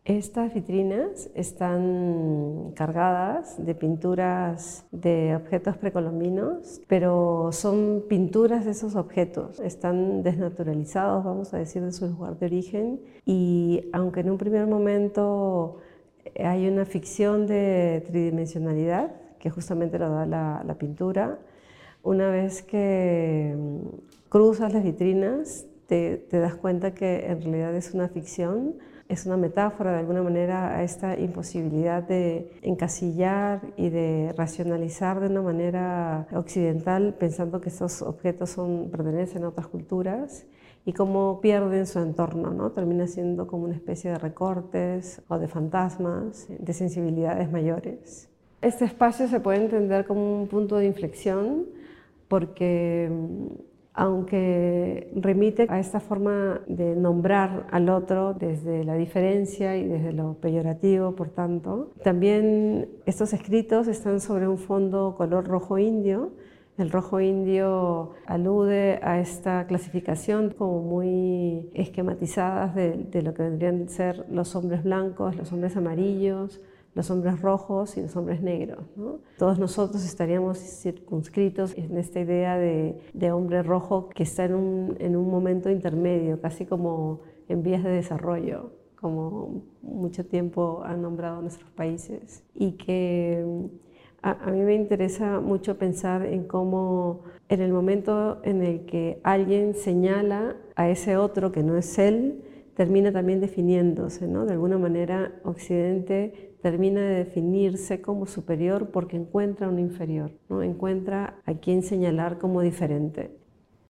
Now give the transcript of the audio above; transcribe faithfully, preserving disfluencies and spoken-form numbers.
Estas vitrinas están cargadas de pinturas de objetos precolombinos, pero son pinturas de esos objetos. Están desnaturalizados, vamos a decir, de su lugar de origen, y aunque en un primer momento hay una ficción de tridimensionalidad, que justamente lo da la, la pintura, una vez que cruzas las vitrinas te, te das cuenta que en realidad es una ficción. Es una metáfora de alguna manera a esta imposibilidad de encasillar y de racionalizar de una manera occidental, pensando que estos objetos son, pertenecen a otras culturas y cómo pierden su entorno, ¿no? Termina siendo como una especie de recortes o de fantasmas, de sensibilidades mayores. Este espacio se puede entender como un punto de inflexión porque aunque remite a esta forma de nombrar al otro desde la diferencia y desde lo peyorativo, por tanto, también estos escritos están sobre un fondo color rojo indio. El rojo indio alude a esta clasificación como muy esquematizadas de, de lo que vendrían a ser los hombres blancos, los hombres amarillos, los hombres rojos y los hombres negros, ¿no? Todos nosotros estaríamos circunscritos en esta idea de, de hombre rojo que está en un, en un momento intermedio, casi como en vías de desarrollo, como mucho tiempo han nombrado nuestros países, y que a, a mí me interesa mucho pensar en cómo en el momento en el que alguien señala a ese otro que no es él, termina también definiéndose, ¿no? De alguna manera Occidente termina de definirse como superior porque encuentra un inferior, ¿no? Encuentra a quien señalar como diferente.